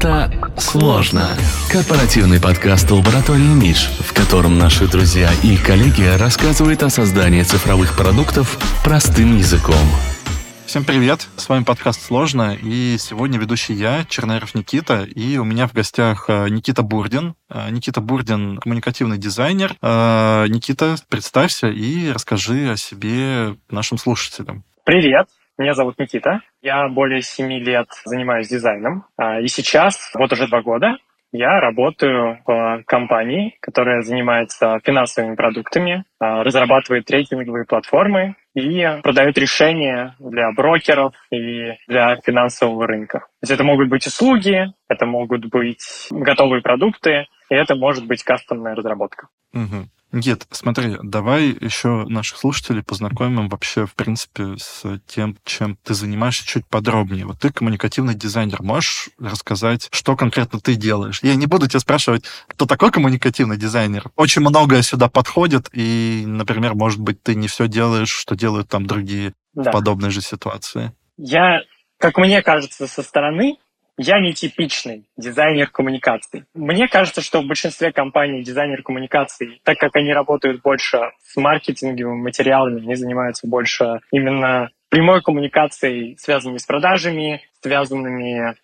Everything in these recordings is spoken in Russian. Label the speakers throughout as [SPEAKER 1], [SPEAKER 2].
[SPEAKER 1] Это сложно. Корпоративный подкаст «Лаборатория Миш», в котором наши друзья и коллеги рассказывают о создании цифровых продуктов простым языком.
[SPEAKER 2] Всем привет, с вами подкаст «Сложно», и сегодня ведущий я, Чернаеров Никита, и у меня в гостях Никита Бурдин. Никита Бурдин — коммуникативный дизайнер. Никита, представься и расскажи о себе нашим слушателям.
[SPEAKER 3] Привет, меня зовут Никита, я более 7 лет занимаюсь дизайном, и сейчас, вот уже 2 года, я работаю в компании, которая занимается финансовыми продуктами, разрабатывает трейдинговые платформы и продает решения для брокеров и для финансового рынка. То есть это могут быть услуги, это могут быть готовые продукты, и это может быть кастомная разработка.
[SPEAKER 2] Угу. Никит, смотри, давай еще наших слушателей познакомим вообще, в принципе, с тем, чем ты занимаешься, чуть подробнее. Вот ты коммуникативный дизайнер. Можешь рассказать, что конкретно ты делаешь? Я не буду тебя спрашивать, кто такой коммуникативный дизайнер. Очень многое сюда подходит, и, например, может быть, ты не все делаешь, что делают там другие в подобной же ситуации.
[SPEAKER 3] Я, как мне кажется, со стороны, я не типичный дизайнер коммуникаций. Мне кажется, что в большинстве компаний дизайнер коммуникаций, так как они работают больше с маркетинговыми материалами, они занимаются больше именно прямой коммуникацией, связанными с продажами, связанными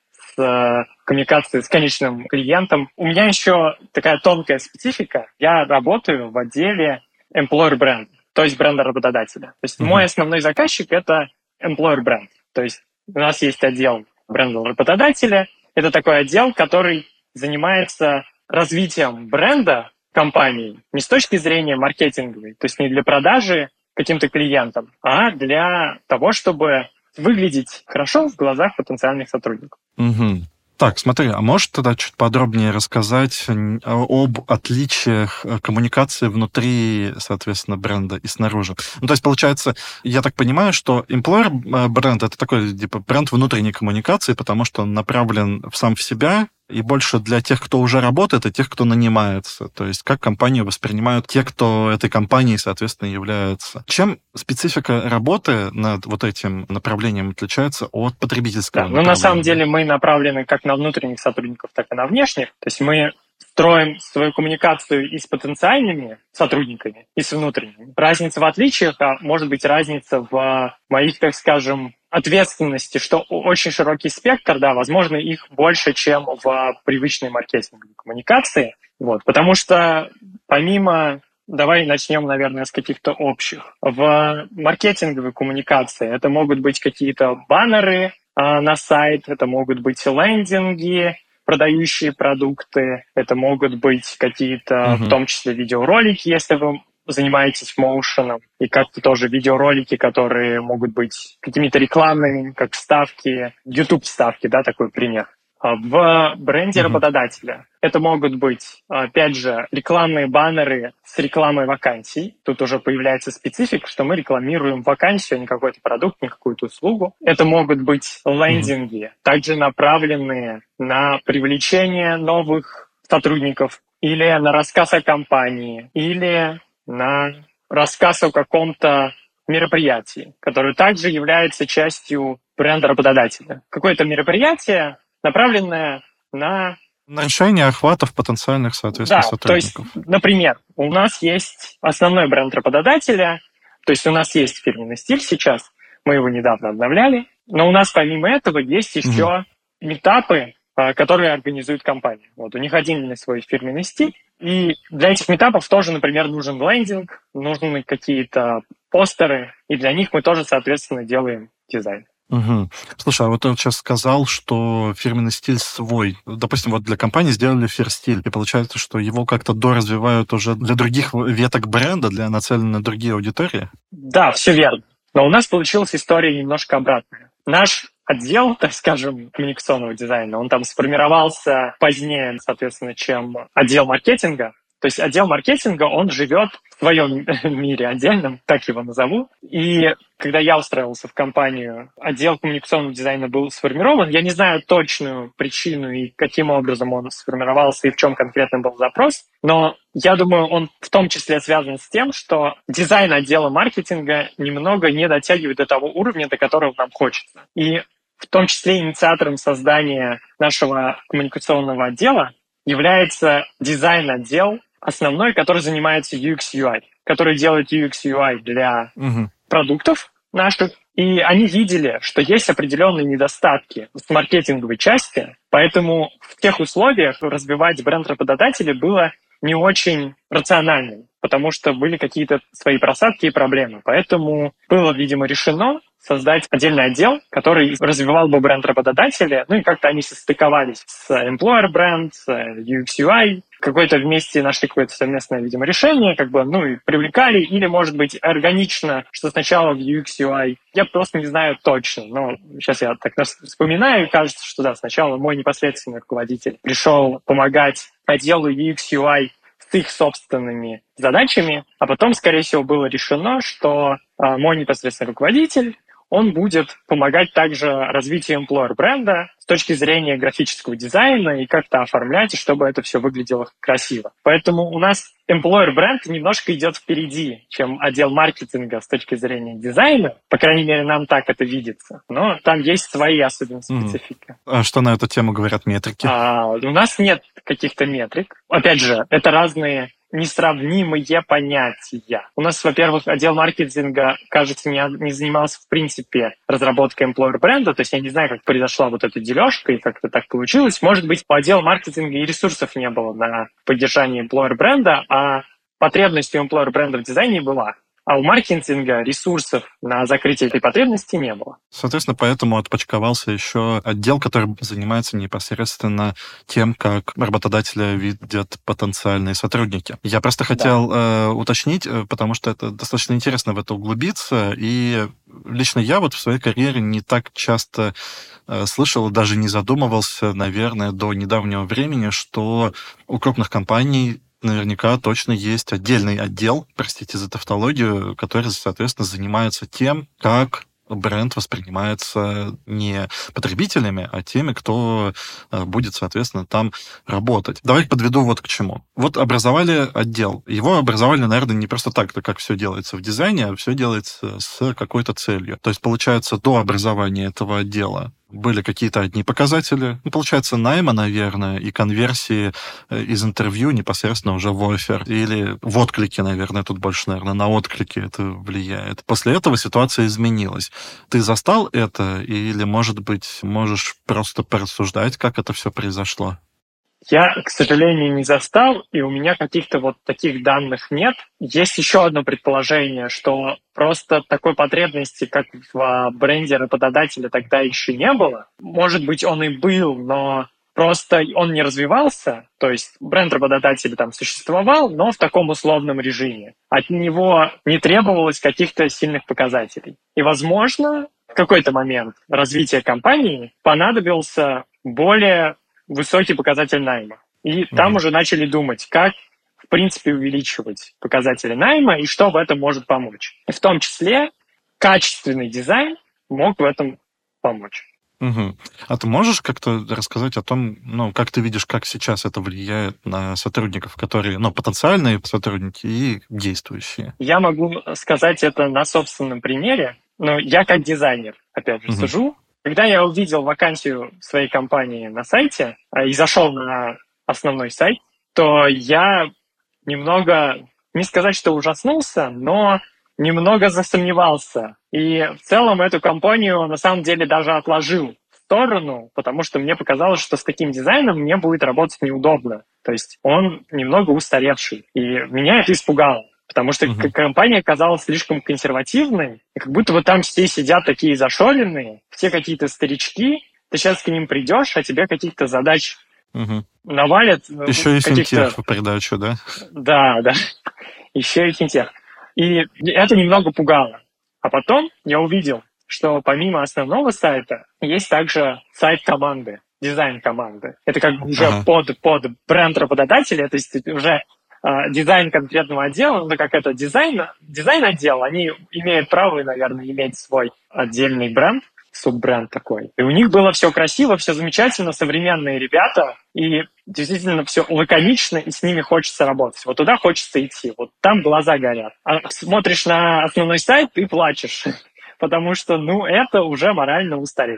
[SPEAKER 3] с коммуникацией с конечным клиентом. У меня еще такая тонкая специфика. Я работаю в отделе employer brand, то есть бренда работодателя. То есть мой основной заказчик — это employer brand. То есть у нас есть отдел бренда работодателя. Это такой отдел, который занимается развитием бренда компании не с точки зрения маркетинговой, то есть не для продажи каким-то клиентам, а для того, чтобы выглядеть хорошо в глазах потенциальных сотрудников.
[SPEAKER 2] Угу. Так, смотри, а можешь тогда чуть подробнее рассказать об отличиях коммуникации внутри, соответственно, бренда и снаружи? Ну, то есть, получается, я так понимаю, что employer бренд — это такой, типа, бренд внутренней коммуникации, потому что он направлен сам в себя и больше для тех, кто уже работает, и тех, кто нанимается. То есть, как компанию воспринимают те, кто этой компанией, соответственно, являются. Чем специфика работы над вот этим направлением отличается от потребительского направления?
[SPEAKER 3] На самом деле мы направлены как на внутренних сотрудников, так и на внешних. То есть мы строим свою коммуникацию и с потенциальными сотрудниками, и с внутренними. Разница в отличиях, а может быть разница в моих, так скажем, ответственности, что очень широкий спектр, да, возможно, их больше, чем в привычной маркетинговой коммуникации. Вот, потому что помимо... Давай начнем, наверное, с каких-то общих. В маркетинговой коммуникации это могут быть какие-то баннеры на сайт, это могут быть лендинги, продающие продукты, это могут быть какие-то, в том числе, видеоролики, если вы занимаетесь моушеном, и как-то тоже видеоролики, которые могут быть какими-то рекламными, как вставки, YouTube-вставки, да, такой пример. В бренде работодателя это могут быть, опять же, рекламные баннеры с рекламой вакансий. Тут уже появляется специфика, что мы рекламируем вакансию, а не какой-то продукт, не какую-то услугу. Это могут быть лендинги, также направленные на привлечение новых сотрудников или на рассказ о компании, или на рассказ о каком-то мероприятии, которое также является частью бренда работодателя. Какое-то мероприятие, направленное на
[SPEAKER 2] решение охватов потенциальных, соответственно, сотрудников.
[SPEAKER 3] То есть, например, у нас есть основной бренд работодателя, то есть у нас есть фирменный стиль сейчас, мы его недавно обновляли, но у нас помимо этого есть еще митапы, которые организует компания. Вот у них отдельный свой фирменный стиль, и для этих митапов тоже, например, нужен лендинг, нужны какие-то постеры, и для них мы тоже, соответственно, делаем дизайн.
[SPEAKER 2] Угу. Слушай, а вот ты сейчас сказал, что фирменный стиль свой. Допустим, вот для компании сделали фир-стиль, и получается, что его как-то доразвивают уже для других веток бренда, для нацеленной на другие аудитории?
[SPEAKER 3] Да, все верно. Но у нас получилась история немножко обратная. Наш отдел, так скажем, коммуникационного дизайна, он там сформировался позднее, соответственно, чем отдел маркетинга. То есть отдел маркетинга, он живет в своем мире отдельном, так его назову. И когда я устраивался в компанию, отдел коммуникационного дизайна был сформирован. Я не знаю точную причину и каким образом он сформировался и в чем конкретно был запрос, но я думаю, он в том числе связан с тем, что дизайн отдела маркетинга немного не дотягивает до того уровня, до которого нам хочется. И в том числе инициатором создания нашего коммуникационного отдела является дизайн-отдел основной, который занимается UX-UI, который делает UX-UI для продуктов наших. И они видели, что есть определенные недостатки в маркетинговой части, поэтому в тех условиях развивать бренд работодателя было не очень рациональным, потому что были какие-то свои просадки и проблемы. Поэтому было, видимо, решено создать отдельный отдел, который развивал бы бренд работодателя, ну и как-то они состыковались с employer brand, с UX UI, какое-то вместе нашли какое-то совместное, видимо, решение, ну и привлекали, или, может быть, органично, что сначала в UX UI, я просто не знаю точно, но сейчас я так вспоминаю, и кажется, что да, сначала мой непосредственный руководитель пришел помогать отделу UX UI с их собственными задачами, а потом, скорее всего, было решено, что мой непосредственный руководитель, он будет помогать также развитию employer бренда с точки зрения графического дизайна и как-то оформлять, чтобы это все выглядело красиво. Поэтому у нас employer бренд немножко идет впереди, чем отдел маркетинга с точки зрения дизайна. По крайней мере, нам так это видится. Но там есть свои особенности, специфики.
[SPEAKER 2] А что на эту тему говорят метрики?
[SPEAKER 3] У нас нет каких-то метрик. Опять же, это разные несравнимые понятия. У нас, во-первых, отдел маркетинга, кажется, не занимался в принципе разработкой employer бренда, то есть я не знаю, как произошла вот эта дележка и как это так получилось. Может быть, у отдела маркетинга и ресурсов не было на поддержание employer бренда, а потребность у employer бренда в дизайне была. А у маркетинга ресурсов на закрытие этой потребности не было.
[SPEAKER 2] Соответственно, поэтому отпочковался еще отдел, который занимается непосредственно тем, как работодателя видят потенциальные сотрудники. Я просто хотел уточнить, потому что это достаточно интересно в это углубиться, и лично я вот в своей карьере не так часто слышал, даже не задумывался, наверное, до недавнего времени, что у крупных компаний наверняка точно есть отдельный отдел, простите за тавтологию, который, соответственно, занимается тем, как бренд воспринимается не потребителями, а теми, кто будет, соответственно, там работать. Давай подведу вот к чему. Вот образовали отдел. Его образовали, наверное, не просто так, как все делается в дизайне, а все делается с какой-то целью. То есть, получается, до образования этого отдела были какие-то одни показатели. Получается, найма, наверное, и конверсии из интервью непосредственно уже в оффер. Или в отклике, наверное, тут больше, наверное, на отклики это влияет. После этого ситуация изменилась. Ты застал это или, может быть, можешь просто порассуждать, как это все произошло?
[SPEAKER 3] Я, к сожалению, не застал, и у меня каких-то вот таких данных нет. Есть еще одно предположение, что просто такой потребности, как в бренде работодателя, тогда еще не было. Может быть, он и был, но просто он не развивался. То есть бренд работодателя там существовал, но в таком условном режиме. От него не требовалось каких-то сильных показателей. И, возможно, в какой-то момент развития компании понадобился более высокий показатель найма. И там уже начали думать, как, в принципе, увеличивать показатели найма и что в этом может помочь. И в том числе качественный дизайн мог в этом помочь.
[SPEAKER 2] А ты можешь как-то рассказать о том, как ты видишь, как сейчас это влияет на сотрудников, которые, потенциальные сотрудники и действующие? Я
[SPEAKER 3] могу сказать это на собственном примере. Я как дизайнер, опять же, сужу. Когда я увидел вакансию своей компании на сайте и зашел на основной сайт, то я немного, не сказать, что ужаснулся, но немного засомневался. И в целом эту компанию на самом деле даже отложил в сторону, потому что мне показалось, что с таким дизайном мне будет работать неудобно. То есть он немного устаревший. И меня это испугало. Потому что компания казалась слишком консервативной, и как будто бы там все сидят такие зашоренные, все какие-то старички, ты сейчас к ним придешь, а тебе каких-то задач навалят.
[SPEAKER 2] Еще и финтех в придачу, да?
[SPEAKER 3] Да. Еще и финтех. И это немного пугало. А потом я увидел, что помимо основного сайта есть также сайт команды, дизайн команды. Это как бы уже под бренд работодателя, то есть уже дизайн конкретного отдела, как это дизайн-отдел, они имеют право, наверное, иметь свой отдельный бренд, суббренд такой. И у них было все красиво, все замечательно, современные ребята, и действительно все лаконично, и с ними хочется работать. Вот туда хочется идти, вот там глаза горят. А смотришь на основной сайт и плачешь, потому что, это уже морально устарело.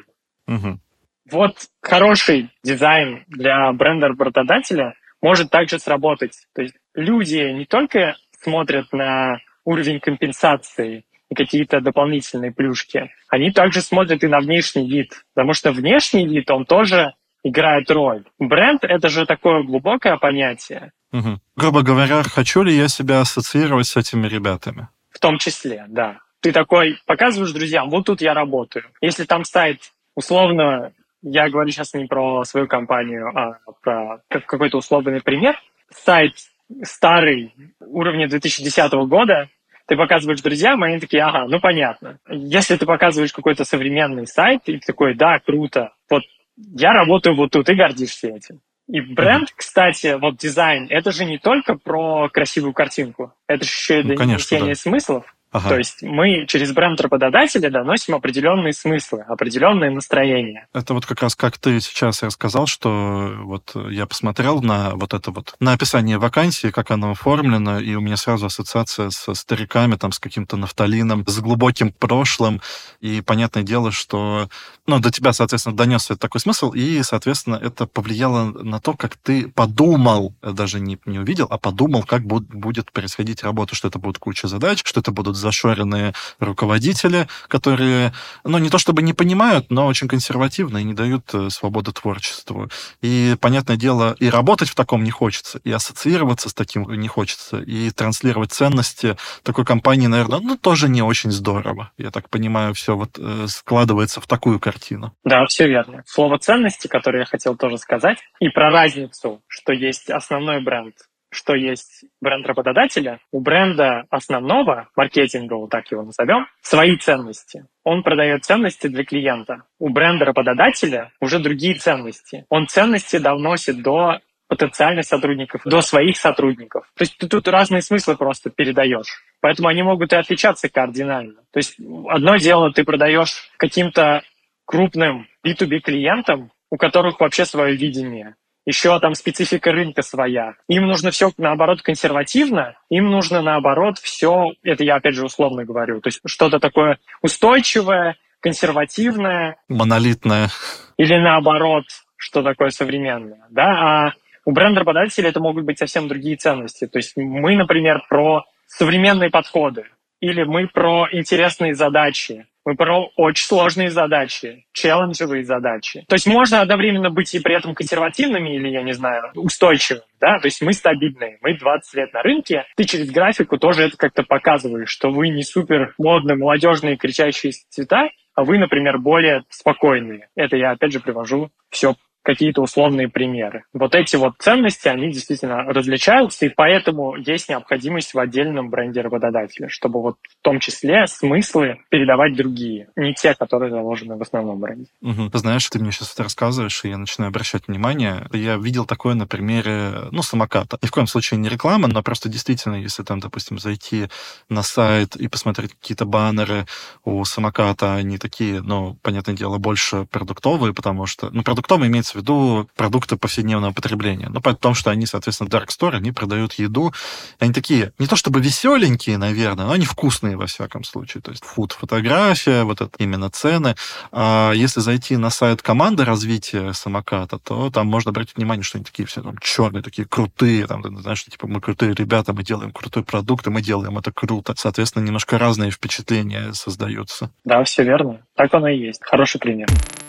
[SPEAKER 2] Мгм.
[SPEAKER 3] Вот хороший дизайн для бренда-работодателя может также сработать. То есть люди не только смотрят на уровень компенсации и какие-то дополнительные плюшки, они также смотрят и на внешний вид, потому что внешний вид, он тоже играет роль. Бренд — это же такое глубокое понятие,
[SPEAKER 2] Мгм. Грубо говоря, хочу ли я себя ассоциировать с этими ребятами?
[SPEAKER 3] в том числе, да. Ты такой показываешь друзьям, вот тут я работаю. Если там сайт, условно, я говорю сейчас не про свою компанию, а про какой-то условный пример, сайт старый, уровня 2010 года, ты показываешь друзьям, и они такие, ага, ну понятно. Если ты показываешь какой-то современный сайт, и ты такой, да, круто, вот я работаю вот тут, и гордишься этим. И бренд, кстати, вот дизайн, это же не только про красивую картинку, это же еще и
[SPEAKER 2] Ну, конечно,
[SPEAKER 3] донесение
[SPEAKER 2] да.
[SPEAKER 3] смыслов.
[SPEAKER 2] Ага.
[SPEAKER 3] То есть мы через бренд работодателя доносим определенные смыслы, определенные настроения.
[SPEAKER 2] Это вот как раз как ты сейчас рассказал, что вот я посмотрел на вот это вот, на описание вакансии, как оно оформлено, и у меня сразу ассоциация со стариками, там, с каким-то нафталином, с глубоким прошлым, и понятное дело, что, ну, до тебя, соответственно, донесся такой смысл, и, соответственно, это повлияло на то, как ты подумал, даже не увидел, а подумал, как будет происходить работа, что это будет куча задач, что это будут зашоренные руководители, которые, ну, не то чтобы не понимают, но очень консервативны и не дают свободы творчеству. И, понятное дело, и работать в таком не хочется, и ассоциироваться с таким не хочется, и транслировать ценности такой компании, наверное, ну, тоже не очень здорово. Я так понимаю, все вот складывается в такую картину.
[SPEAKER 3] Да, все верно. Слово «ценности», которое я хотел тоже сказать, и про разницу, что есть основной бренд, что есть бренд работодателя. У бренда основного, маркетингового, так его назовем, свои ценности. Он продает ценности для клиента. У бренда работодателя уже другие ценности. Он ценности доносит до потенциальных сотрудников, до своих сотрудников. То есть ты тут разные смыслы просто передаешь. Поэтому они могут и отличаться кардинально. То есть одно дело, ты продаешь каким-то крупным B2B клиентам, у которых вообще свое видение. Еще там специфика рынка своя. Им нужно все, наоборот, консервативно, им нужно, наоборот, все, это я, опять же, условно говорю, то есть что-то такое устойчивое, консервативное.
[SPEAKER 2] Монолитное.
[SPEAKER 3] Или, наоборот, что такое современное, да, а у бренда-работодателя это могут быть совсем другие ценности. То есть мы, например, про современные подходы, или мы про интересные задачи, мы про очень сложные задачи, челленджевые задачи. То есть можно одновременно быть и при этом консервативными или, я не знаю, устойчивыми, да, то есть мы стабильные, мы 20 лет на рынке, ты через графику тоже это как-то показываешь, что вы не супер модные, молодежные, кричащие цвета, а вы, например, более спокойные. Это я, опять же, привожу все какие-то условные примеры. Вот эти вот ценности, они действительно различаются, и поэтому есть необходимость в отдельном бренде работодателя, чтобы вот в том числе смыслы передавать другие, не те, которые заложены в основном бренде.
[SPEAKER 2] Угу. Знаешь, ты мне сейчас это рассказываешь, и я начинаю обращать внимание. Я видел такое на примере, ну, самоката. Ни в коем случае не реклама, но просто действительно, если там, допустим, зайти на сайт и посмотреть какие-то баннеры у самоката, они такие, ну, понятное дело, больше продуктовые, потому что, ну, продуктовые имеется в виду продукты повседневного потребления. Ну, при том, что они, соответственно, Dark Store, они продают еду. И они такие, не то чтобы веселенькие, наверное, но они вкусные, во всяком случае. То есть фуд-фотография, вот это именно цены. А если зайти на сайт команды развития самоката, то там можно обратить внимание, что они такие все там черные, такие крутые, там, знаешь, типа мы крутые ребята, мы делаем крутой продукт, и мы делаем это круто. Соответственно, немножко разные впечатления создаются.
[SPEAKER 3] Да, все верно. Так оно и есть. Хороший пример.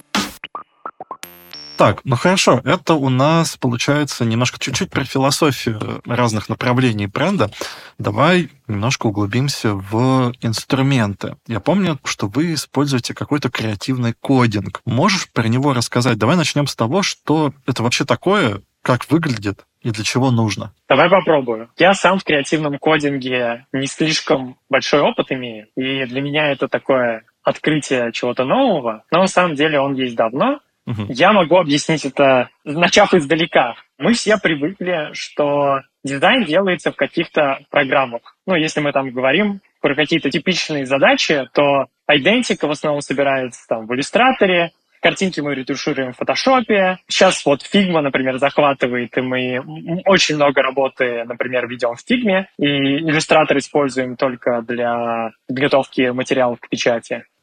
[SPEAKER 2] Так, ну хорошо, это у нас получается немножко чуть-чуть про философию разных направлений бренда. Давай немножко углубимся в инструменты. Я помню, что вы используете какой-то креативный кодинг. Можешь про него рассказать? Давай начнем с того, что это вообще такое, как выглядит и для чего нужно.
[SPEAKER 3] Давай попробую. Я сам в креативном кодинге не слишком большой опыт имею, и для меня это такое открытие чего-то нового, но на самом деле он есть давно. Я могу объяснить это, начав издалека. Мы все привыкли, что дизайн делается в каких-то программах. Ну, если мы там говорим про какие-то типичные задачи, то идентика в основном собирается там в иллюстраторе, картинки мы ретушируем в фотошопе. Сейчас вот Figma, например, захватывает, и мы очень много работы, например, ведем в Figma, и иллюстратор используем только для подготовки материалов к печати.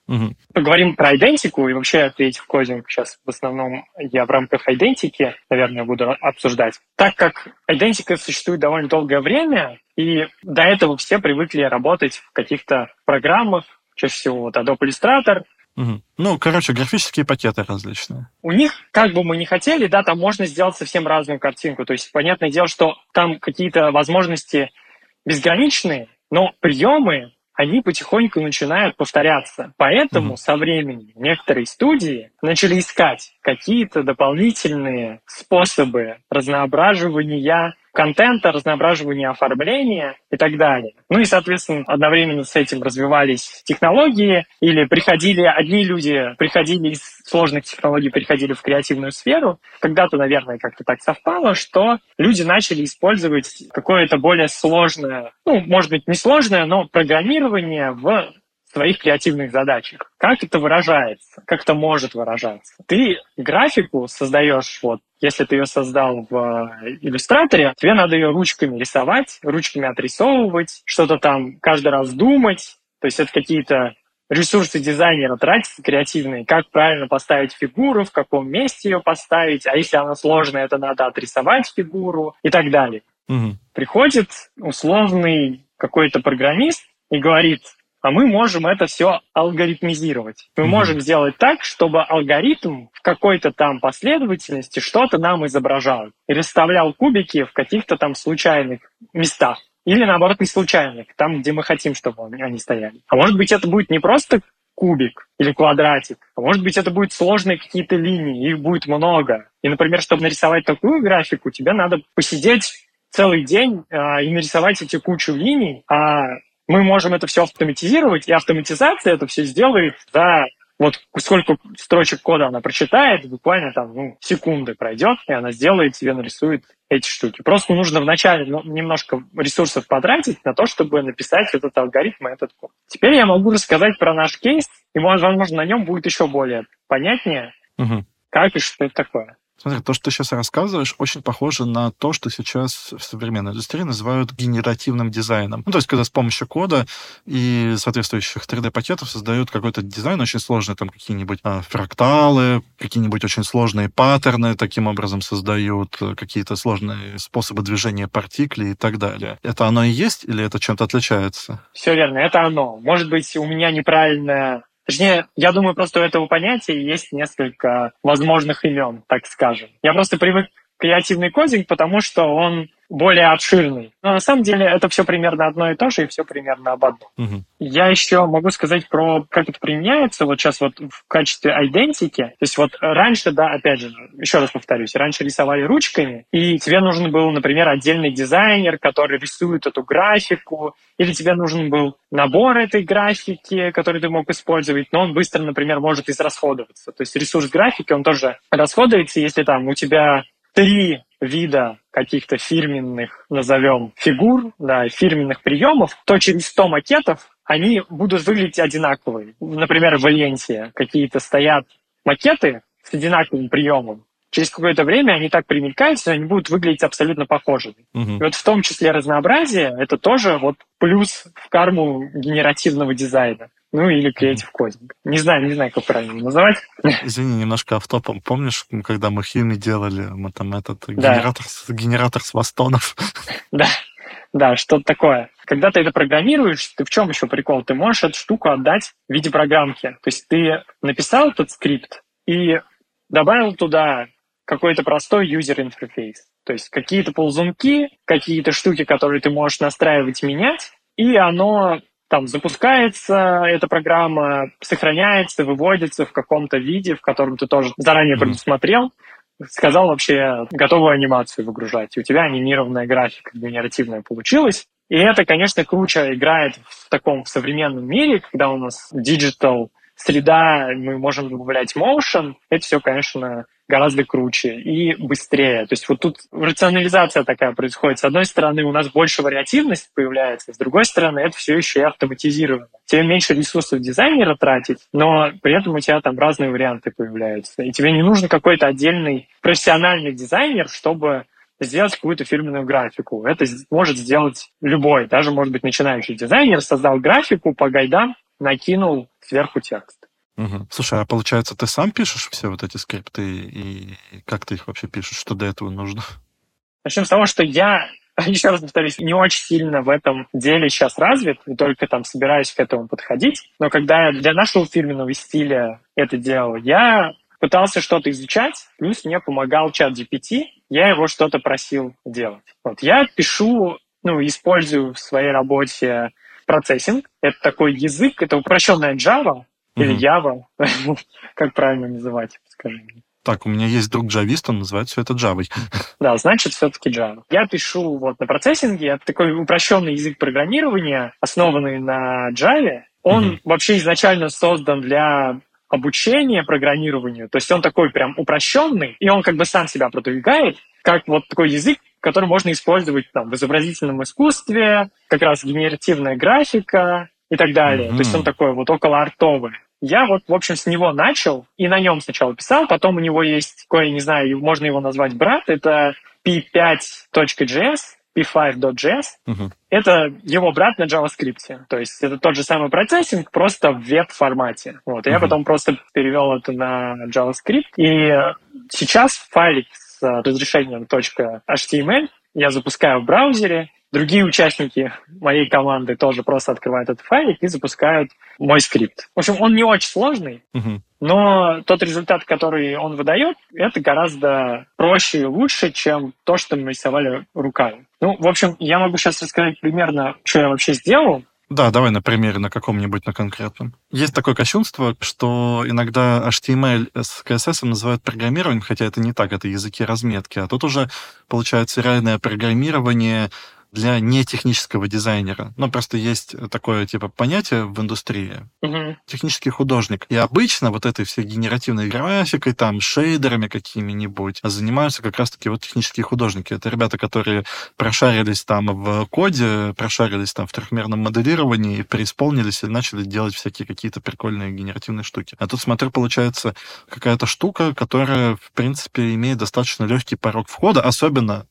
[SPEAKER 2] Мгм.
[SPEAKER 3] Поговорим про идентику и вообще Creative Coding. Сейчас в основном я в рамках идентики, наверное, буду обсуждать. Так как идентика существует довольно долгое время, и до этого все привыкли работать в каких-то программах, чаще всего вот Adobe Illustrator.
[SPEAKER 2] Мгм. Ну, короче, графические пакеты различные.
[SPEAKER 3] У них, как бы мы ни хотели, да, там можно сделать совсем разную картинку. То есть, понятное дело, что там какие-то возможности безграничные, но приемы, они потихоньку начинают повторяться. Поэтому со временем некоторые студии начали искать какие-то дополнительные способы разноображивания контента, разноображивания оформления и так далее. Ну и, соответственно, одновременно с этим развивались технологии, или одни люди приходили из сложных технологий, переходили в креативную сферу. Когда-то, наверное, как-то так совпало, что люди начали использовать какое-то более сложное, ну, может быть, не сложное, но программирование в своих креативных задачах. Как это выражается? Как это может выражаться? Ты графику создаешь, вот, если ты ее создал в иллюстраторе, тебе надо ее ручками рисовать, ручками отрисовывать, что-то там каждый раз думать. То есть это какие-то ресурсы дизайнера тратятся креативные, как правильно поставить фигуру, в каком месте ее поставить, а если она сложная, это надо отрисовать фигуру и так далее.
[SPEAKER 2] Мгм.
[SPEAKER 3] Приходит условный какой-то программист и говорит: а мы можем это все алгоритмизировать. Мы можем сделать так, чтобы алгоритм в какой-то там последовательности что-то нам изображал и расставлял кубики в каких-то там случайных местах. Или, наоборот, не случайных, там, где мы хотим, чтобы они стояли. А может быть, это будет не просто кубик или квадратик, а может быть, это будут сложные какие-то линии, их будет много. И, например, чтобы нарисовать такую графику, тебе надо посидеть целый день и нарисовать эти кучу линий, а мы можем это все автоматизировать, и автоматизация это все сделает за вот сколько строчек кода она прочитает, буквально там секунды пройдет, и она сделает тебе, нарисует эти штуки. Просто нужно вначале немножко ресурсов потратить на то, чтобы написать этот алгоритм и этот код. Теперь я могу рассказать про наш кейс, и, возможно, на нем будет еще более понятнее, как и что это такое.
[SPEAKER 2] Смотри, то, что ты сейчас рассказываешь, очень похоже на то, что сейчас в современной индустрии называют генеративным дизайном. Ну, то есть, когда с помощью кода и соответствующих 3D-пакетов создают какой-то дизайн очень сложный, там какие-нибудь фракталы, какие-нибудь очень сложные паттерны таким образом создают, какие-то сложные способы движения партиклей и так далее. Это оно и есть или это чем-то отличается?
[SPEAKER 3] Все верно, это оно. Может быть, у меня неправильное... Точнее, я думаю, просто у этого понятия есть несколько возможных имен, так скажем. Я просто привык к креативный кодинг, потому что он более обширный. Но на самом деле это все примерно одно и то же, и все примерно об одном. Я еще могу сказать про, как это применяется вот сейчас вот в качестве идентики. То есть вот раньше, да, опять же, еще раз повторюсь, раньше рисовали ручками, и тебе нужен был, например, отдельный дизайнер, который рисует эту графику, или тебе нужен был набор этой графики, который ты мог использовать, но он быстро, например, может израсходоваться. То есть ресурс графики, он тоже расходуется, если там у тебя 3 вида каких-то фирменных, назовем, фигур, да, фирменных приемов, то через 100 макетов они будут выглядеть одинаковые. Например, в Валенсии какие-то стоят макеты с одинаковым приемом. Через какое-то время они так примелькаются, они будут выглядеть абсолютно похожими. И вот в том числе разнообразие — это тоже вот плюс в карму генеративного дизайна. Ну, или Creative Coding. Не знаю, как правильно называть.
[SPEAKER 2] Извини, немножко автопом. Помнишь, когда мы Хьюми делали, мы там
[SPEAKER 3] Да.
[SPEAKER 2] генератор с бастонов?
[SPEAKER 3] Да, что-то такое. Когда ты это программируешь, ты в чем еще прикол? Ты можешь эту штуку отдать в виде программки. То есть ты написал этот скрипт и добавил туда какой-то простой юзер-интерфейс. То есть какие-то ползунки, какие-то штуки, которые ты можешь настраивать, менять, и оно там запускается, эта программа сохраняется, выводится в каком-то виде, в котором ты тоже заранее предусмотрел, сказал вообще готовую анимацию выгружать. И у тебя анимированная графика генеративная получилась. И это, конечно, круче играет в современном мире, когда у нас digital среда, мы можем добавлять motion. Это все, конечно, гораздо круче и быстрее. То есть вот тут рационализация такая происходит. С одной стороны, у нас больше вариативности появляется, с другой стороны, это все еще и автоматизировано. Тебе меньше ресурсов дизайнера тратить, но при этом у тебя там разные варианты появляются. И тебе не нужен какой-то отдельный профессиональный дизайнер, чтобы сделать какую-то фирменную графику. Это может сделать любой, даже, может быть, начинающий дизайнер, создал графику по гайдам, накинул сверху текст.
[SPEAKER 2] Угу. Слушай, а получается, ты сам пишешь все вот эти скрипты, и как ты их вообще пишешь? Что для этого нужно?
[SPEAKER 3] Начнем с того, что я, еще раз повторюсь, не очень сильно в этом деле сейчас развит, и только там собираюсь к этому подходить. Но когда я для нашего фирменного стиля это делал, я пытался что-то изучать, плюс мне помогал чат GPT, я его что-то просил делать. Вот я пишу, использую в своей работе процессинг. Это такой язык, это упрощенная Java или Java, как правильно называть, скажи мне.
[SPEAKER 2] Так, у меня есть друг джавист, он называет все это Java.
[SPEAKER 3] Да, значит, все-таки Java. Я пишу на процессинге, это такой упрощенный язык программирования, основанный на Java. Он вообще изначально создан для обучения программированию, то есть он такой прям упрощенный, и он как бы сам себя продвигает, как вот такой язык, который можно использовать в изобразительном искусстве, как раз генеративная графика и так далее. То есть он такой вот околоартовый. Я в общем, с него начал, и на нем сначала писал, потом у него есть такой, не знаю, можно его назвать брат, это p5.js, p5.js. Это его брат на JavaScript. То есть это тот же самый процессинг, просто в веб-формате. Я потом просто перевел это на JavaScript, и сейчас файлик с разрешением .html я запускаю в браузере. Другие участники моей команды тоже просто открывают этот файлик и запускают мой скрипт. В общем, он не очень сложный, но тот результат, который он выдает, это гораздо проще и лучше, чем то, что мы рисовали руками. В общем, я могу сейчас рассказать примерно, что я вообще сделал.
[SPEAKER 2] Да, давай на примере, на каком-нибудь, на конкретном. Есть такое кощунство, что иногда HTML с CSS называют программированием, хотя это не так, это языки разметки. А тут уже получается реальное программирование для нетехнического дизайнера. Просто есть такое понятие в индустрии. Технический художник. И обычно вот этой всей генеративной графикой, шейдерами какими-нибудь занимаются как раз-таки технические художники. Это ребята, которые прошарились в коде, прошарились в трехмерном моделировании и преисполнились и начали делать всякие какие-то прикольные генеративные штуки. А тут, смотрю, получается какая-то штука, которая, в принципе, имеет достаточно легкий порог входа, особенно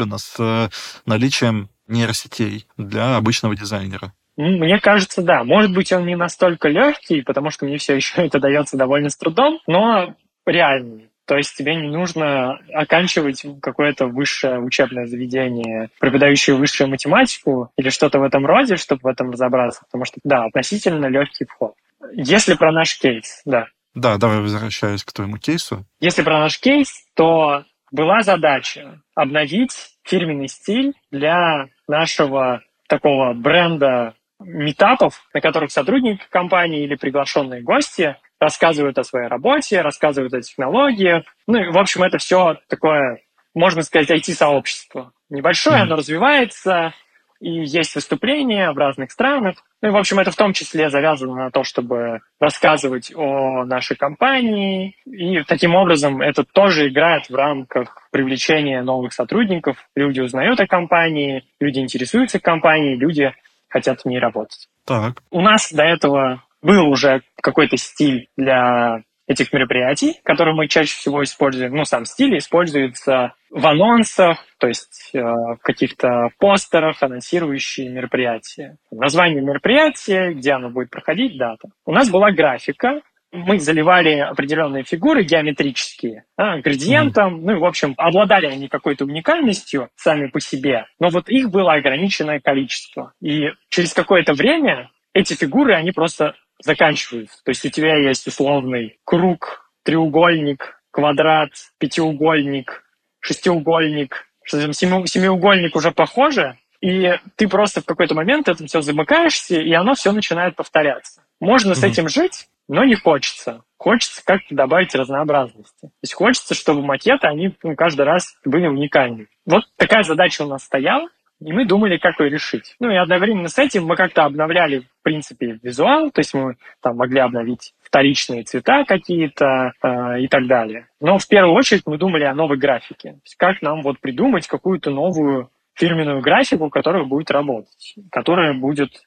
[SPEAKER 2] с наличием нейросетей для обычного дизайнера.
[SPEAKER 3] Мне кажется, да. Может быть, он не настолько легкий, потому что мне все еще это дается довольно с трудом, но реальный. То есть тебе не нужно оканчивать какое-то высшее учебное заведение, преподающее высшую математику или что-то в этом роде, чтобы в этом разобраться, потому что, да, относительно легкий вход. Если про наш кейс, да.
[SPEAKER 2] Да, давай возвращаюсь к твоему кейсу.
[SPEAKER 3] Если про наш кейс, то была задача обновить фирменный стиль для нашего такого бренда митапов, на которых сотрудники компании или приглашенные гости рассказывают о своей работе, рассказывают о технологиях. И, в общем, это все такое, можно сказать, IT-сообщество. Небольшое, оно развивается, и есть выступления в разных странах. И, в общем, это в том числе завязано на то, чтобы рассказывать о нашей компании. И таким образом это тоже играет в рамках привлечения новых сотрудников. Люди узнают о компании, люди интересуются компанией, люди хотят в ней работать.
[SPEAKER 2] Так.
[SPEAKER 3] У нас до этого был уже какой-то стиль для этих мероприятий, которые мы чаще всего используем. Сам стиль используется в анонсах, то есть в каких-то постерах, анонсирующие мероприятия. Название мероприятия, где оно будет проходить, дата. У нас была графика. Мы заливали определенные фигуры геометрические градиентом. В общем, обладали они какой-то уникальностью сами по себе, но их было ограниченное количество. И через какое-то время эти фигуры, они просто заканчиваются. То есть у тебя есть условный круг, треугольник, квадрат, пятиугольник, шестиугольник, семиугольник уже похоже, и ты просто в какой-то момент этим все замыкаешься, и оно все начинает повторяться. Можно с этим жить, но не хочется. Хочется как-то добавить разнообразности. То есть хочется, чтобы макеты, они каждый раз были уникальны. Вот такая задача у нас стояла, и мы думали, как ее решить. И одновременно с этим мы как-то обновляли, в принципе, визуал, то есть мы могли обновить вторичные цвета какие-то и так далее. Но в первую очередь мы думали о новой графике. То есть как нам придумать какую-то новую фирменную графику, которая будет работать, которая будет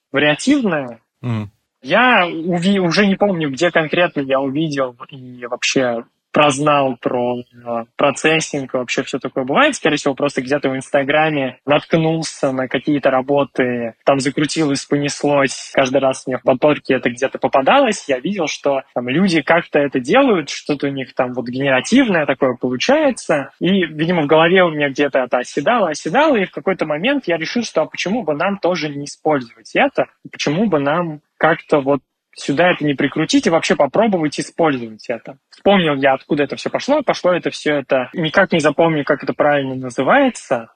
[SPEAKER 3] вариативная. Я уже не помню, где конкретно я увидел и вообще прознал про процессинг, вообще все такое бывает. Скорее всего, просто где-то в Инстаграме наткнулся на какие-то работы, там закрутилось, понеслось. Каждый раз мне в подборке это где-то попадалось. Я видел, что там люди как-то это делают, что-то у них там вот генеративное такое получается. И, видимо, в голове у меня где-то это оседало, и в какой-то момент я решил, что а почему бы нам тоже не использовать это? Почему бы нам как-то вот сюда это не прикрутить и вообще попробовать использовать это. Вспомнил я, откуда это все пошло. Пошло это все это, никак не запомню, как это правильно называется.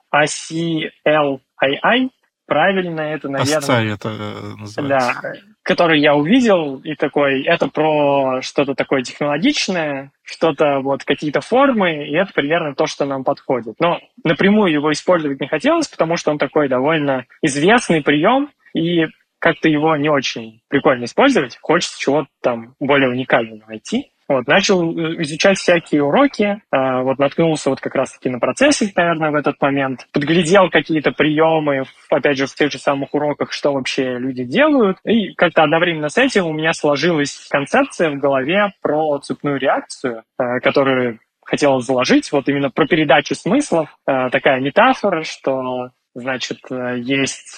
[SPEAKER 3] ACLII. Правильно это, наверное.
[SPEAKER 2] ASCII это называется.
[SPEAKER 3] Да, который я увидел, и такой, это про что-то такое технологичное, что-то вот какие-то формы, и это примерно то, что нам подходит. Но напрямую его использовать не хотелось, потому что он такой довольно известный прием, и как-то его не очень прикольно использовать, хочется чего-то там более уникального найти. Вот, начал изучать всякие уроки, вот наткнулся вот как раз-таки на процессинг, наверное, в этот момент, подглядел какие-то приемы, опять же, в тех же самых уроках, что вообще люди делают, и как-то одновременно с этим у меня сложилась концепция в голове про цепную реакцию, которую хотелось заложить, вот именно про передачу смыслов, такая метафора, что, значит, есть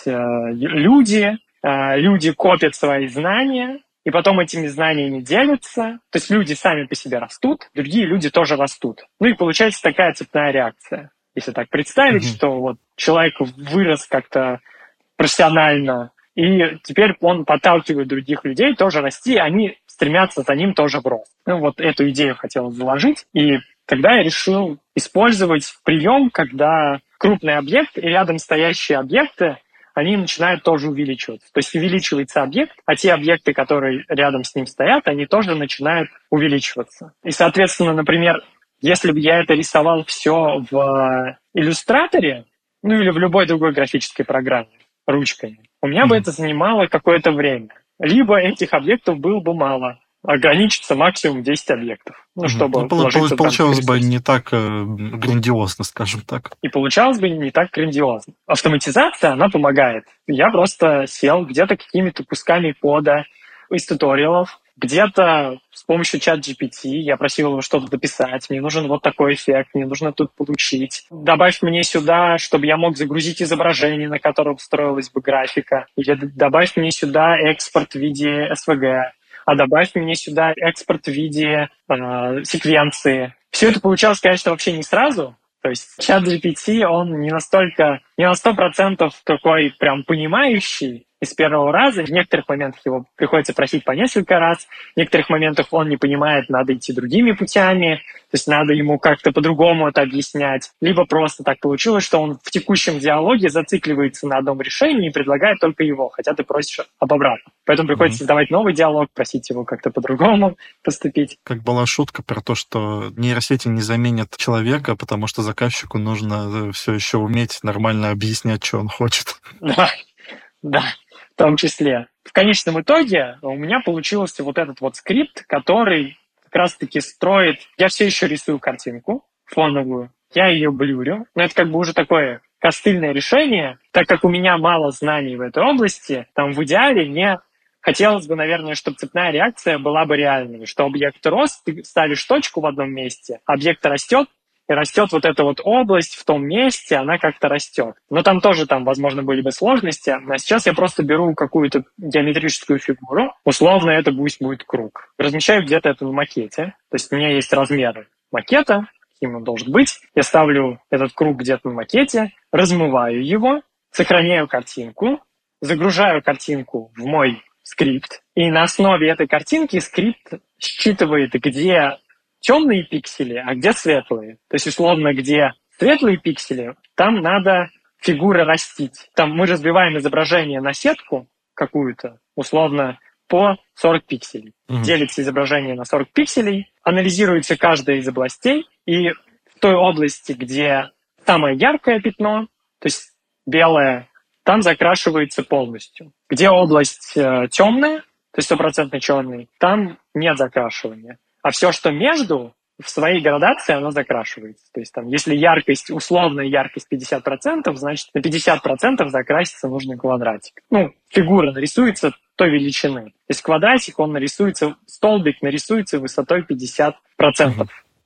[SPEAKER 3] люди копят свои знания, и потом этими знаниями делятся. То есть люди сами по себе растут, другие люди тоже растут. Ну и получается такая цепная реакция. Если так представить, что вот человек вырос как-то профессионально, и теперь он подталкивает других людей тоже расти, они стремятся за ним тоже в рост. Ну вот эту идею хотелось заложить, и тогда я решил использовать прием, когда крупный объект и рядом стоящие объекты они начинают тоже увеличиваться. То есть увеличивается объект, а те объекты, которые рядом с ним стоят, они тоже начинают увеличиваться. И, соответственно, например, если бы я это рисовал все в иллюстраторе, ну или в любой другой графической программе, ручками, у меня бы это занимало какое-то время. Либо этих объектов было бы мало, ограничиться максимум 10 объектов. Ну, чтобы
[SPEAKER 2] получалось бы не так грандиозно, скажем так.
[SPEAKER 3] И получалось бы не так грандиозно. Автоматизация, она помогает. Я просто сел где-то какими-то кусками кода из туториалов, где-то с помощью ChatGPT я просил его что-то дописать, мне нужен вот такой эффект, мне нужно тут получить. Добавь мне сюда, чтобы я мог загрузить изображение, на котором строилась бы графика. Или добавь мне сюда экспорт в виде SVG. А добавь мне сюда экспорт в виде секвенции. Все это получалось, конечно, вообще не сразу. То есть ChatGPT, он не на 100% такой прям понимающий из первого раза. В некоторых моментах его приходится просить по несколько раз. В некоторых моментах он не понимает, надо идти другими путями. То есть надо ему как-то по-другому это объяснять. Либо просто так получилось, что он в текущем диалоге зацикливается на одном решении и предлагает только его, хотя ты просишь об обратном. Поэтому приходится создавать новый диалог, просить его как-то по-другому поступить.
[SPEAKER 2] Как была шутка про то, что нейросети не заменят человека, потому что заказчику нужно все еще уметь нормально объяснять, что он хочет.
[SPEAKER 3] Да, в том числе. В конечном итоге у меня получился вот этот вот скрипт, который как раз-таки строит... Я все еще рисую картинку фоновую, я ее блюрю, но это как бы уже такое костыльное решение, так как у меня мало знаний в этой области, там в идеале мне хотелось бы, наверное, чтобы цепная реакция была бы реальной, что объект рос, ты ставишь точку в одном месте, объект растет, и растет вот эта вот область в том месте, она как-то растет. Но там тоже, возможно, были бы сложности. А сейчас я просто беру какую-то геометрическую фигуру, условно это пусть будет круг. Размещаю где-то это на макете, то есть у меня есть размеры макета, каким он должен быть. Я ставлю этот круг где-то на макете, размываю его, сохраняю картинку, загружаю картинку в мой скрипт, и на основе этой картинки скрипт считывает, где темные пиксели, а где светлые. То есть, условно, где светлые пиксели, там надо фигуры растить. Там мы разбиваем изображение на сетку какую-то, условно, по 40 пикселей. Делится изображение на 40 пикселей, анализируется каждая из областей, и в той области, где самое яркое пятно, то есть белое, там закрашивается полностью. Где область темная, то есть 100% черный, там нет закрашивания. А все, что между, в своей градации, оно закрашивается. То есть там, если яркость, условная яркость 50%, значит на 50% закраситься нужный квадратик. Ну, фигура нарисуется той величины. То есть квадратик, он нарисуется, столбик нарисуется высотой 50%.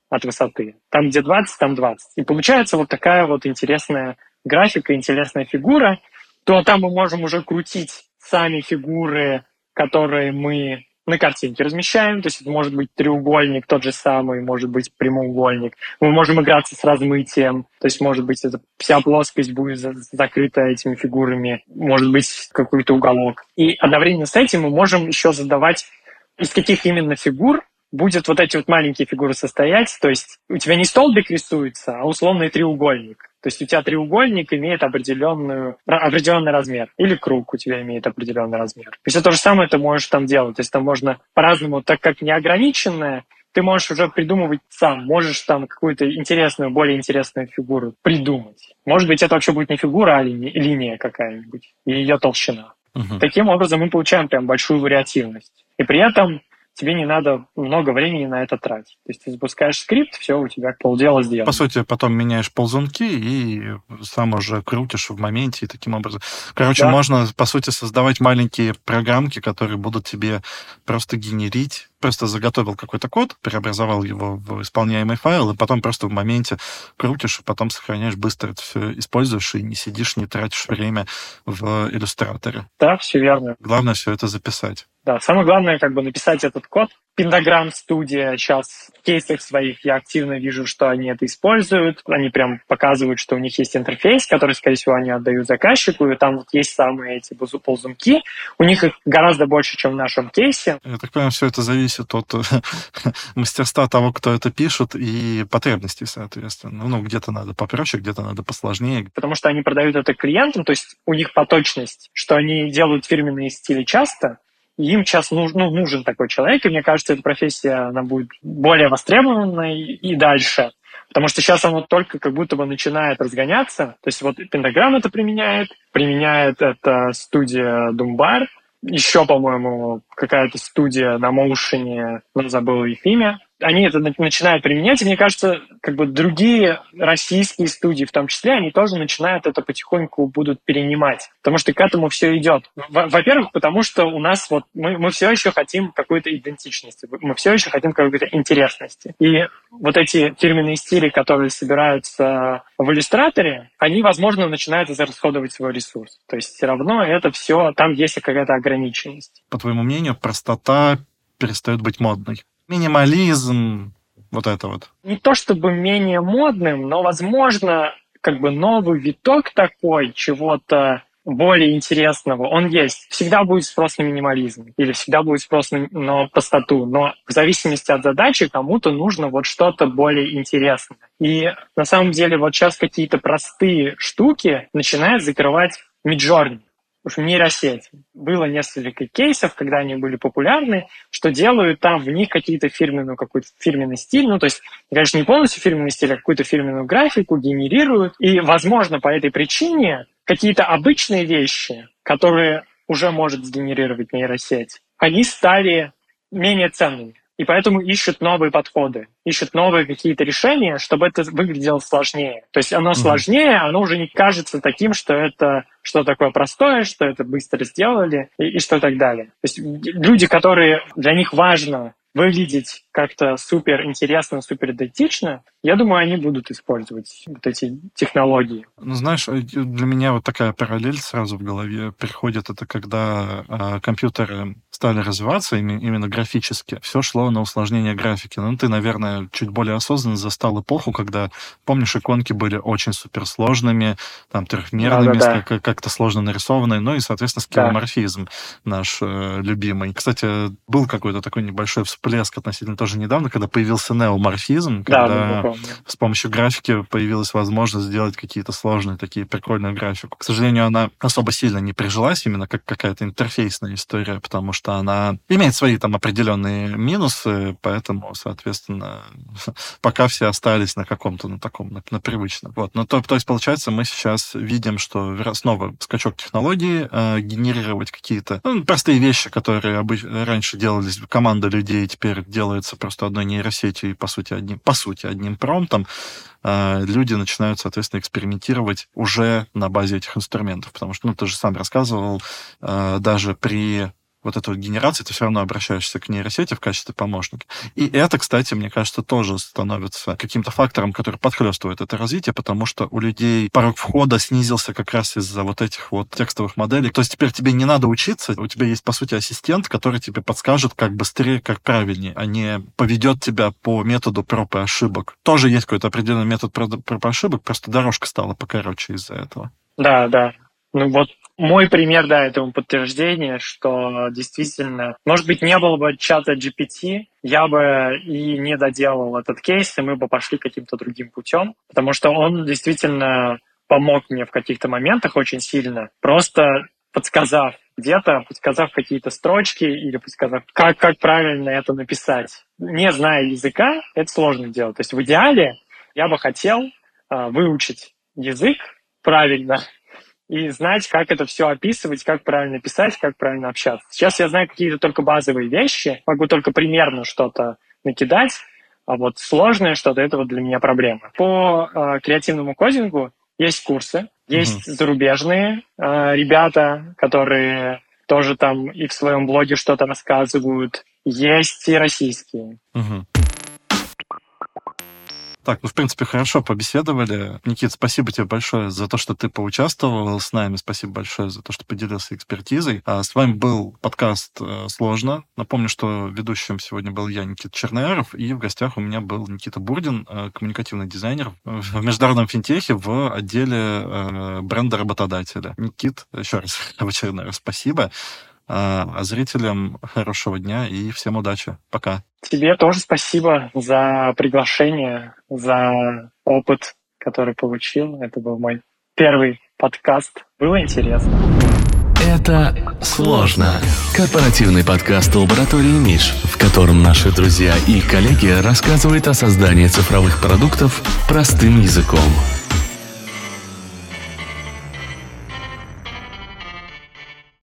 [SPEAKER 3] от высоты. Там, где 20, там 20. И получается вот такая вот интересная графика, интересная фигура. То там мы можем уже крутить сами фигуры, которые мы на картинке размещаем. То есть это может быть треугольник тот же самый, может быть прямоугольник. Мы можем играться с размытием. То есть, может быть, это вся плоскость будет закрыта этими фигурами. Может быть, какой-то уголок. И одновременно с этим мы можем еще задавать, из каких именно фигур будет вот эти вот маленькие фигуры состоять. То есть у тебя не столбик рисуется, а условный треугольник. То есть у тебя треугольник имеет определенный размер. Или круг у тебя имеет определенный размер. И все то же самое ты можешь там делать. То есть там можно по-разному, так как неограниченное, ты можешь уже придумывать сам. Можешь там какую-то интересную, более интересную фигуру придумать. Может быть, это вообще будет не фигура, а линия какая-нибудь. И ее толщина. Таким образом мы получаем прям большую вариативность. И при этом тебе не надо много времени на это тратить. То есть ты запускаешь скрипт, все, у тебя полдела сделано.
[SPEAKER 2] По сути, потом меняешь ползунки и сам уже крутишь в моменте, и таким образом... Короче, можно, по сути, создавать маленькие программки, которые будут тебе просто генерить. Просто заготовил какой-то код, преобразовал его в исполняемый файл, и потом просто в моменте крутишь, и потом сохраняешь, быстро это все используешь, и не сидишь, не тратишь время в иллюстраторе.
[SPEAKER 3] Да, все верно.
[SPEAKER 2] Главное все это записать.
[SPEAKER 3] Да, самое главное, написать этот код. Pentagram Studio сейчас в кейсах своих я активно вижу, что они это используют. Они прям показывают, что у них есть интерфейс, который, скорее всего, они отдают заказчику, и там вот есть самые эти ползунки. У них их гораздо больше, чем в нашем кейсе.
[SPEAKER 2] Я так понимаю, все это зависит от мастерства того, кто это пишет, и потребностей, соответственно. Ну, где-то надо попроще, где-то надо посложнее.
[SPEAKER 3] Потому что они продают это клиентам, то есть у них поточность, что они делают фирменные стили часто, и им сейчас нужен такой человек, и мне кажется, эта профессия, она будет более востребованной и дальше. Потому что сейчас оно только как будто бы начинает разгоняться. То есть вот Pentagram это применяет это студия Думбар, еще, по-моему, какая-то студия на Motion, но забыл их имя. Они это начинают применять, и мне кажется, другие российские студии, в том числе, они тоже начинают это потихоньку будут перенимать, потому что к этому все идет. Во-первых, потому что у нас мы все еще хотим какой-то идентичности, мы все еще хотим какой-то интересности. И вот эти фирменные стили, которые собираются в иллюстраторе, они, возможно, начинают израсходовать свой ресурс. То есть все равно это все, там есть какая-то ограниченность.
[SPEAKER 2] По твоему мнению, простота перестает быть модной? Минимализм, вот это вот.
[SPEAKER 3] Не то чтобы менее модным, но, возможно, новый виток такой, чего-то более интересного, он есть. Всегда будет спрос на минимализм, или всегда будет спрос на простоту, но в зависимости от задачи кому-то нужно что-то более интересное. И на самом деле сейчас какие-то простые штуки начинают закрывать Midjourney. В нейросети. Было несколько кейсов, когда они были популярны, что делают там в них какой-то фирменный стиль. То есть, конечно, не полностью фирменный стиль, а какую-то фирменную графику генерируют. И, возможно, по этой причине какие-то обычные вещи, которые уже может сгенерировать нейросеть, они стали менее ценными. И поэтому ищут новые подходы, ищут новые какие-то решения, чтобы это выглядело сложнее. То есть оно сложнее, оно уже не кажется таким, что это что такое простое, что это быстро сделали и что так далее. То есть люди, которые для них важно выглядеть как-то супер интересно, супер идентично, я думаю, они будут использовать эти технологии.
[SPEAKER 2] Знаешь, для меня такая параллель сразу в голове приходит, это когда компьютеры стали развиваться именно графически, все шло на усложнение графики. Ты, наверное, чуть более осознанно застал эпоху, когда, помнишь, иконки были очень суперсложными, трехмерными, как-то сложно нарисованные, и, соответственно, скеоморфизм наш любимый. Кстати, был какой-то такой небольшой всплеск относительно тоже недавно, когда появился неоморфизм, когда с помощью графики появилась возможность сделать какие-то сложные, такие прикольные графику. К сожалению, она особо сильно не прижилась именно как какая-то интерфейсная история, потому что она имеет свои определенные минусы, поэтому, соответственно, пока все остались на каком-то, на привычном. То есть, получается, мы сейчас видим, что снова скачок технологий, генерировать какие-то простые вещи, которые раньше делались команда людей, теперь делается просто одной нейросетью и, по сути, одним промптом, люди начинают, соответственно, экспериментировать уже на базе этих инструментов. Потому что, ты же сам рассказывал, даже при вот этой вот генерации, ты все равно обращаешься к нейросети в качестве помощника. И это, кстати, мне кажется, тоже становится каким-то фактором, который подхлестывает это развитие, потому что у людей порог входа снизился как раз из-за вот этих вот текстовых моделей. То есть теперь тебе не надо учиться, у тебя есть, по сути, ассистент, который тебе подскажет, как быстрее, как правильнее, а не поведет тебя по методу проб и ошибок. Тоже есть какой-то определенный метод проб и ошибок, просто дорожка стала покороче из-за этого.
[SPEAKER 3] Да. Ну вот мой пример, этому подтверждение, что действительно, может быть, не было бы чата GPT, я бы и не доделал этот кейс, и мы бы пошли каким-то другим путем, потому что он действительно помог мне в каких-то моментах очень сильно, просто подсказав какие-то строчки или подсказав, как правильно это написать. Не зная языка, это сложно делать. То есть в идеале я бы хотел выучить язык правильно и знать, как это все описывать, как правильно писать, как правильно общаться. Сейчас я знаю какие-то только базовые вещи, могу только примерно что-то накидать, а вот сложное что-то — это вот для меня проблема. По креативному кодингу есть курсы, есть зарубежные ребята, которые тоже там и в своем блоге что-то рассказывают, есть и российские.
[SPEAKER 2] Так, в принципе, хорошо побеседовали. Никит, спасибо тебе большое за то, что ты поучаствовал с нами. Спасибо большое за то, что поделился экспертизой. С вами был подкаст «Сложно». Напомню, что ведущим сегодня был я, Никита Чернояров, и в гостях у меня был Никита Бурдин, коммуникативный дизайнер в международном финтехе в отделе бренда работодателя. Никит, еще раз в очередной раз спасибо. А зрителям хорошего дня и всем удачи. Пока.
[SPEAKER 3] Тебе тоже спасибо за приглашение, за опыт, который получил. Это был мой первый подкаст. Было интересно.
[SPEAKER 1] Это «Сложно». Корпоративный подкаст лаборатории Миш, в котором наши друзья и коллеги рассказывают о создании цифровых продуктов простым языком.